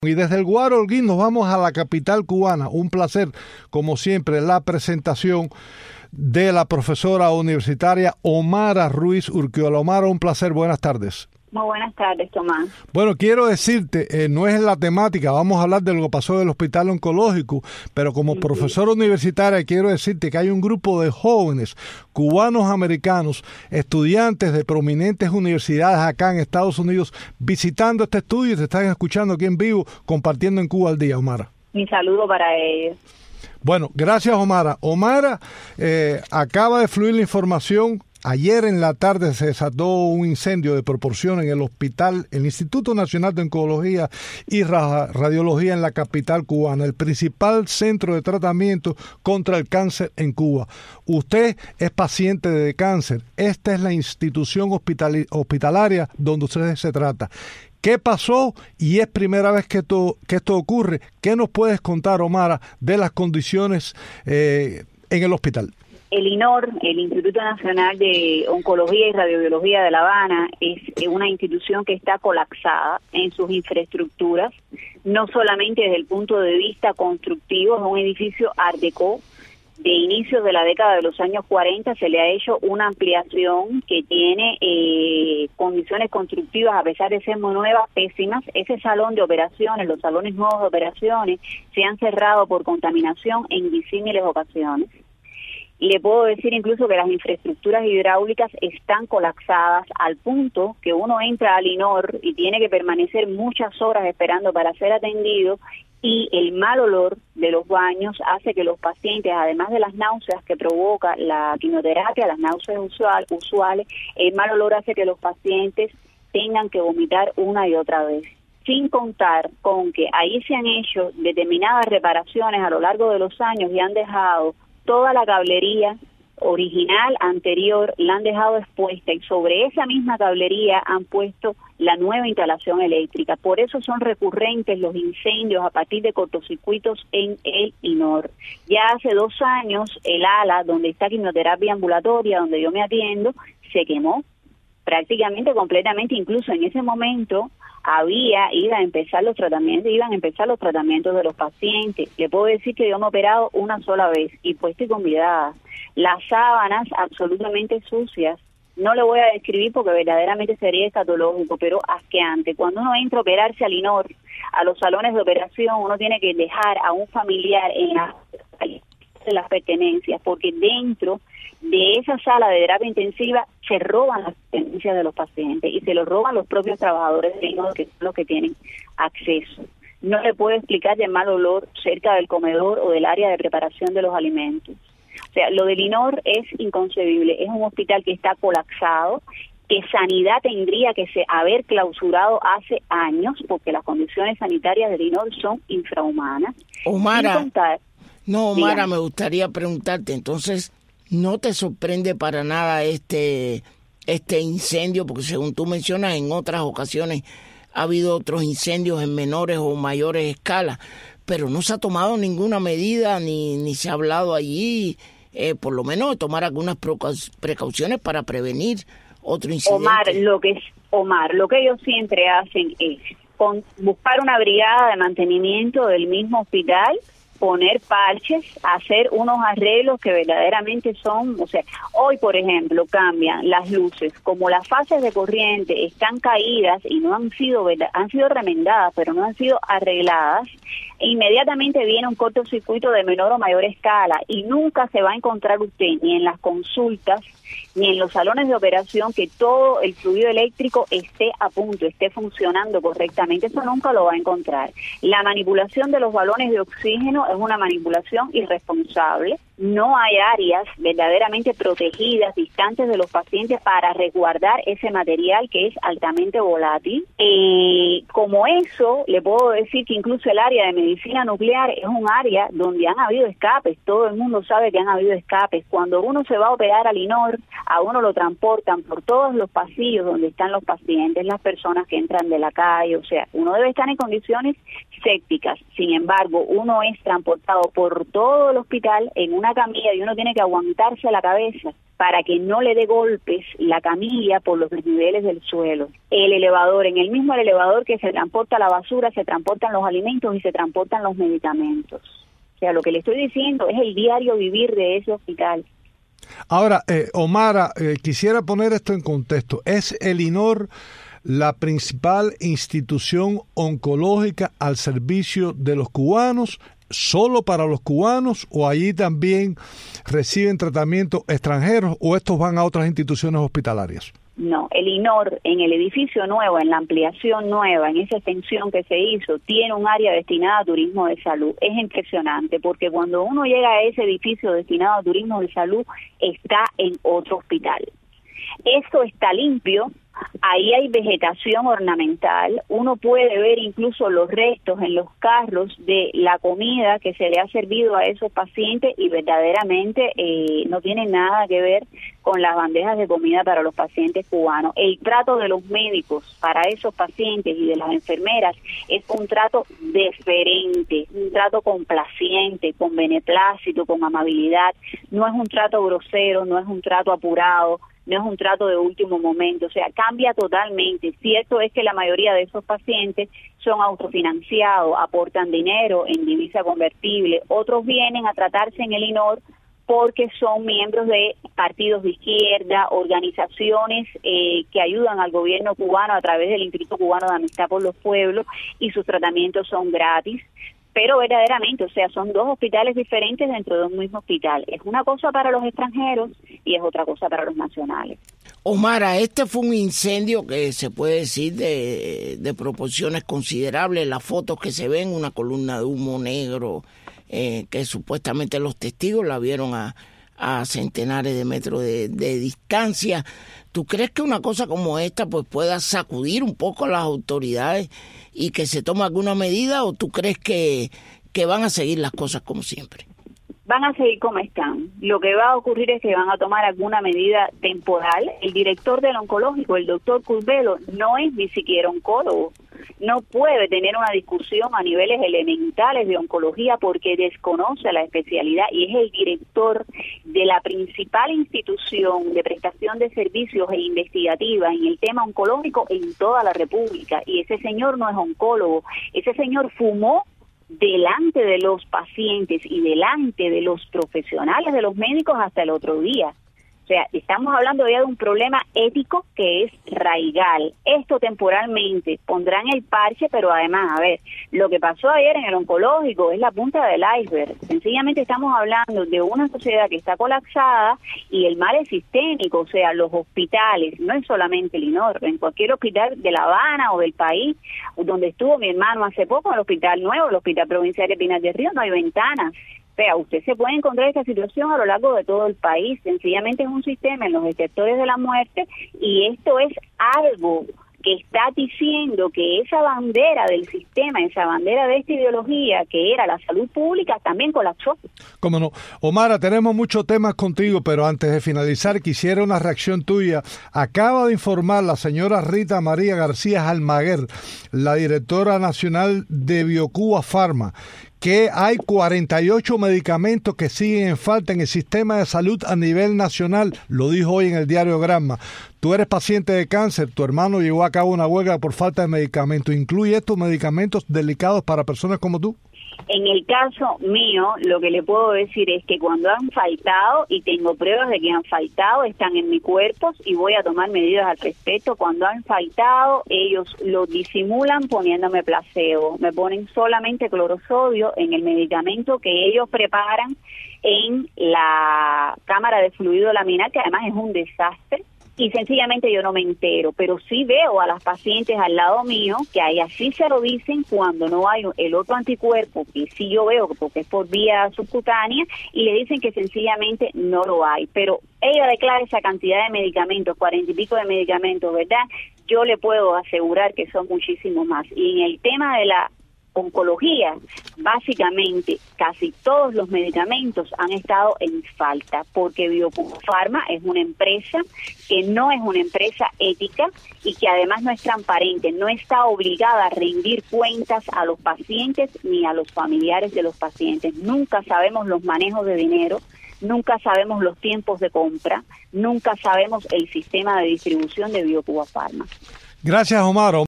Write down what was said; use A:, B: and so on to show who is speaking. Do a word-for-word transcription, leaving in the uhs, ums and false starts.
A: Y desde el Guaro Holguín nos vamos a la capital cubana. Un placer, como siempre, la presentación de la profesora universitaria Omara Ruiz Urquiola. Omara, un placer, buenas tardes.
B: Muy buenas tardes, Tomás.
A: Bueno, quiero decirte, eh, no es en la temática, vamos a hablar de lo que pasó del hospital oncológico, pero como sí, profesora sí. universitaria quiero decirte que hay un grupo de jóvenes cubanos-americanos, estudiantes de prominentes universidades acá en Estados Unidos, visitando este estudio y te están escuchando aquí en vivo, compartiendo en Cuba al Día, Omara.
B: Mi saludo para ellos.
A: Bueno, gracias, Omara. Omara, eh, acaba de fluir la información. Ayer en la tarde se desató un incendio de proporción en el hospital, el Instituto Nacional de Oncología y Radiología en la capital cubana, el principal centro de tratamiento contra el cáncer en Cuba. Usted es paciente de cáncer. Esta es la institución hospital- hospitalaria donde usted se trata. ¿Qué pasó? Y es primera vez que esto, que esto ocurre. ¿Qué nos puedes contar, Omara, de las condiciones eh, en el hospital?
B: El I N O R, el Instituto Nacional de Oncología y Radiobiología de La Habana, es una institución que está colapsada en sus infraestructuras, no solamente desde el punto de vista constructivo. Es un edificio Art Deco de inicios de la década de los años cuarenta. Se le ha hecho una ampliación que tiene eh, condiciones constructivas, a pesar de ser muy nuevas, pésimas. Ese salón de operaciones, los salones nuevos de operaciones, se han cerrado por contaminación en disímiles ocasiones. Le puedo decir incluso que las infraestructuras hidráulicas están colapsadas al punto que uno entra al I N O R y tiene que permanecer muchas horas esperando para ser atendido, y el mal olor de los baños hace que los pacientes, además de las náuseas que provoca la quimioterapia, las náuseas usual, usuales, el mal olor hace que los pacientes tengan que vomitar una y otra vez. Sin contar con que ahí se han hecho determinadas reparaciones a lo largo de los años y han dejado toda la cablería original, anterior, la han dejado expuesta, y sobre esa misma cablería han puesto la nueva instalación eléctrica. Por eso son recurrentes los incendios a partir de cortocircuitos en el I N O R. Ya hace dos años el ala donde está quimioterapia ambulatoria, donde yo me atiendo, se quemó prácticamente completamente. Incluso en ese momento había iba a empezar los tratamientos, iban a empezar los tratamientos de los pacientes. Le puedo decir que yo me he operado una sola vez y pues estoy convidada. Las sábanas absolutamente sucias, no le voy a describir porque verdaderamente sería escatológico, pero asqueante. Cuando uno entra a operarse al I N O R, a los salones de operación, uno tiene que dejar a un familiar en la, en las pertenencias, porque dentro de esa sala de terapia intensiva se roban las pertenencias de los pacientes y se los roban los propios trabajadores de I N O R, que son los que tienen acceso. No le puedo explicar el mal olor cerca del comedor o del área de preparación de los alimentos. O sea, lo del I N O R es inconcebible. Es un hospital que está colapsado, que Sanidad tendría que se haber clausurado hace años porque las condiciones sanitarias del I N O R son infrahumanas.
C: Omara,
B: contar,
C: no, Omara,
B: dígame.
C: Me gustaría preguntarte, entonces, ¿no te sorprende para nada este este incendio? Porque según tú mencionas, en otras ocasiones ha habido otros incendios en menores o mayores escalas, pero no se ha tomado ninguna medida ni, ni se ha hablado allí, eh, por lo menos de tomar algunas precauciones para prevenir otro incidente.
B: Omar, lo que es, Omar, lo que ellos siempre hacen es con, buscar una brigada de mantenimiento del mismo hospital, poner parches, hacer unos arreglos que verdaderamente son, o sea, hoy por ejemplo cambian las luces, como las fases de corriente están caídas y no han sido, han sido remendadas, pero no han sido arregladas, inmediatamente viene un cortocircuito de menor o mayor escala y nunca se va a encontrar usted ni en las consultas ni en los salones de operación que todo el fluido eléctrico esté a punto, esté funcionando correctamente. Eso nunca lo va a encontrar. La manipulación de los balones de oxígeno es una manipulación irresponsable. No hay áreas verdaderamente protegidas, distantes de los pacientes para resguardar ese material que es altamente volátil. Eh, como eso, le puedo decir que incluso el área de medicina nuclear es un área donde han habido escapes. Todo el mundo sabe que han habido escapes. Cuando uno se va a operar al I N O R, a uno lo transportan por todos los pasillos donde están los pacientes, las personas que entran de la calle. O sea, uno debe estar en condiciones sépticas. Sin embargo, uno es transportado por todo el hospital en una camilla y uno tiene que aguantarse la cabeza para que no le dé golpes la camilla por los desniveles del suelo. El elevador, en el mismo elevador que se transporta la basura, se transportan los alimentos y se transportan los medicamentos. O sea, lo que le estoy diciendo es el diario vivir de ese hospital.
A: Ahora, eh, Omara, eh, quisiera poner esto en contexto. ¿Es el I N O R la principal institución oncológica al servicio de los cubanos, solo para los cubanos, o allí también reciben tratamiento extranjeros, o estos van a otras instituciones hospitalarias?
B: No, el I N O R en el edificio nuevo, en la ampliación nueva, en esa extensión que se hizo, tiene un área destinada a turismo de salud. Es impresionante porque cuando uno llega a ese edificio destinado a turismo de salud, está en otro hospital. Esto está limpio, ahí hay vegetación ornamental, uno puede ver incluso los restos en los carros de la comida que se le ha servido a esos pacientes y verdaderamente eh, no tiene nada que ver con las bandejas de comida para los pacientes cubanos. El trato de los médicos para esos pacientes y de las enfermeras es un trato deferente, un trato complaciente, con beneplácito, con amabilidad, no es un trato grosero, no es un trato apurado, no es un trato de último momento, o sea, cambia totalmente. Cierto es que la mayoría de esos pacientes son autofinanciados, aportan dinero en divisa convertible, otros vienen a tratarse en el I N O R porque son miembros de partidos de izquierda, organizaciones eh, que ayudan al gobierno cubano a través del Instituto Cubano de Amistad por los Pueblos y sus tratamientos son gratis. Pero verdaderamente, o sea, son dos hospitales diferentes dentro de un mismo hospital. Es una cosa para los extranjeros y es otra cosa para los nacionales.
C: Omara, este fue un incendio que se puede decir de, de proporciones considerables. Las fotos que se ven, una columna de humo negro eh, que supuestamente los testigos la vieron a, a centenares de metros de, de distancia. ¿Tú crees que una cosa como esta pues pueda sacudir un poco a las autoridades y que se tome alguna medida, o tú crees que, que van a seguir las cosas como siempre?
B: Van a seguir como están. Lo que va a ocurrir es que van a tomar alguna medida temporal. El director del oncológico, el doctor Curbelo, no es ni siquiera oncólogo. No puede tener una discusión a niveles elementales de oncología porque desconoce la especialidad y es el director de la principal institución de prestación de servicios e investigativa en el tema oncológico en toda la República. Y ese señor no es oncólogo. Ese señor fumó delante de los pacientes y delante de los profesionales, de los médicos hasta el otro día. O sea, estamos hablando ya de un problema ético que es raigal. Esto temporalmente pondrán el parche, pero además, a ver, lo que pasó ayer en el oncológico es la punta del iceberg. Sencillamente estamos hablando de una sociedad que está colapsada y el mal es sistémico, o sea, los hospitales, no es solamente el I N O R, en cualquier hospital de La Habana o del país, donde estuvo mi hermano hace poco, el hospital nuevo, el hospital provincial de Pinar del Río, no hay ventanas. O sea, usted se puede encontrar esta situación a lo largo de todo el país. Sencillamente es un sistema en los detectores de la muerte y esto es algo que está diciendo que esa bandera del sistema, esa bandera de esta ideología que era la salud pública, también colapsó.
A: Cómo no. Omara, tenemos muchos temas contigo, pero antes de finalizar quisiera una reacción tuya. Acaba de informar la señora Rita María García Almaguer, la directora nacional de BioCuba Pharma, que hay cuarenta y ocho medicamentos que siguen en falta en el sistema de salud a nivel nacional. Lo dijo hoy en el diario Granma. Tú eres paciente de cáncer, tu hermano llevó a cabo una huelga por falta de medicamentos. ¿Incluye estos medicamentos delicados para personas como tú?
B: En el caso mío, lo que le puedo decir es que cuando han faltado, y tengo pruebas de que han faltado, están en mi cuerpo y voy a tomar medidas al respecto. Cuando han faltado, ellos lo disimulan poniéndome placebo. Me ponen solamente clorosodio en el medicamento que ellos preparan en la cámara de fluido laminar, que además es un desastre. Y sencillamente yo no me entero, pero sí veo a las pacientes al lado mío que ahí así se lo dicen cuando no hay el otro anticuerpo, que sí yo veo porque es por vía subcutánea, y le dicen que sencillamente no lo hay. Pero ella declara esa cantidad de medicamentos, cuarenta y pico de medicamentos, ¿verdad? Yo le puedo asegurar que son muchísimos más. Y en el tema de la oncología, básicamente casi todos los medicamentos han estado en falta porque BioCuba Pharma es una empresa que no es una empresa ética y que además no es transparente, no está obligada a rendir cuentas a los pacientes ni a los familiares de los pacientes. Nunca sabemos los manejos de dinero nunca sabemos los tiempos de compra, nunca sabemos el sistema de distribución de BioCuba Pharma.
A: Gracias, Omar.